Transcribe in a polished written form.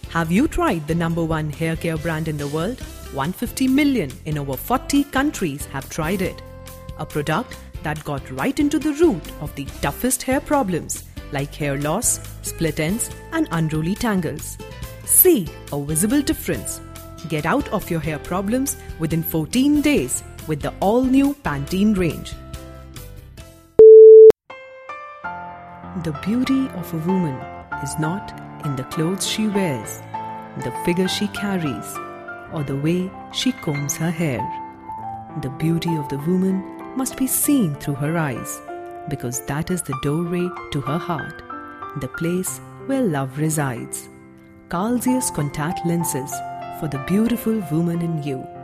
Have you tried the #1 hair care brand in the world? 150 million in over 40 countries have tried it. A product that got right into the root of the toughest hair problems like hair loss, split ends and unruly tangles. See a visible difference. Get out of your hair problems within 14 days with the all-new Pantene range. The beauty of a woman is not in the clothes she wears, the figure she carries, or the way she combs her hair. The beauty of the woman must be seen through her eyes, because that is the doorway to her heart, the place where love resides. Carl Zeiss contact lenses for the beautiful woman in you.